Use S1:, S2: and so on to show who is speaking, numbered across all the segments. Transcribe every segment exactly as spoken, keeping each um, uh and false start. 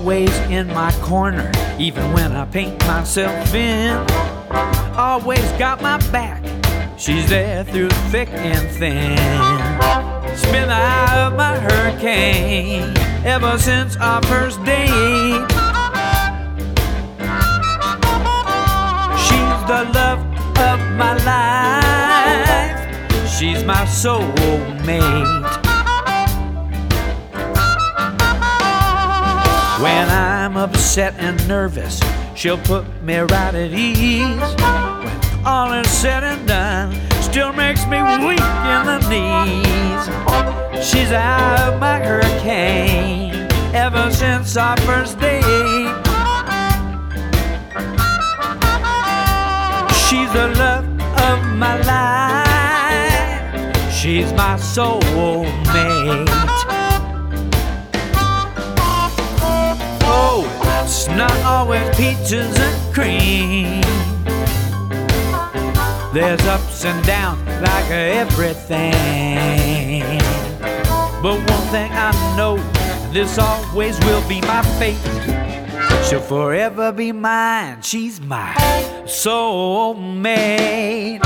S1: always in my corner, even when I paint myself in. Always got my back, she's there through thick and thin. She's been the eye of my hurricane ever since our first date. She's the love of my life, she's my soulmate. When I'm upset and nervous, she'll put me right at ease. When all is said and done, still makes me weak in the knees. She's out of my hurricane ever since our first date. She's the love of my life, she's my soulmate. Oh, it's not always peaches and cream. There's ups and downs like everything. But one thing I know, this always will be my fate. She'll forever be mine, she's my soulmate.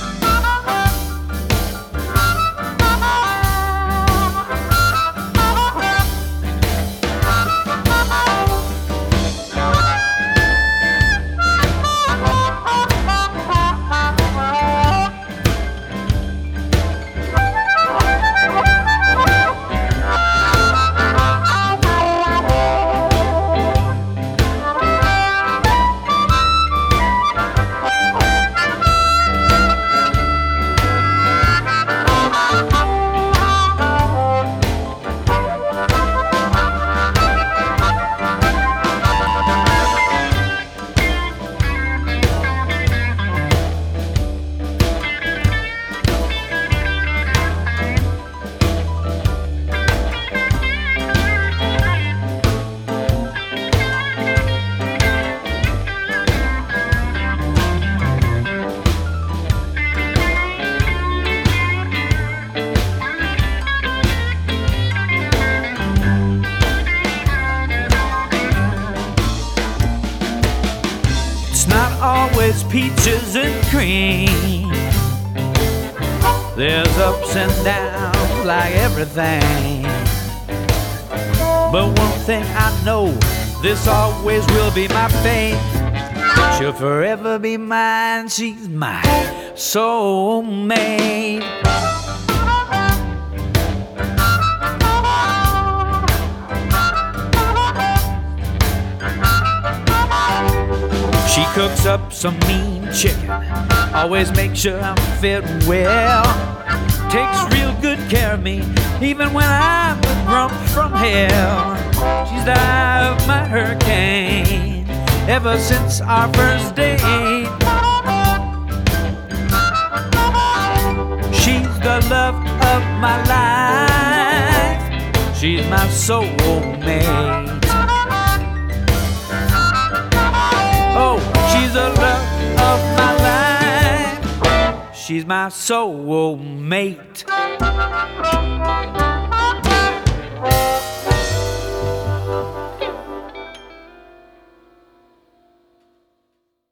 S1: Always peaches and cream. There's ups and downs like everything. But one thing I know, this always will be my fate. She'll forever be mine, she's my soulmate. She cooks up some mean chicken, always makes sure I'm fit well. Takes real good care of me, even when I'm a grump from hell. She's the eye of my hurricane, ever since our first date. She's the love of my life, she's my soulmate. Oh, she's the love of my life, she's my soulmate.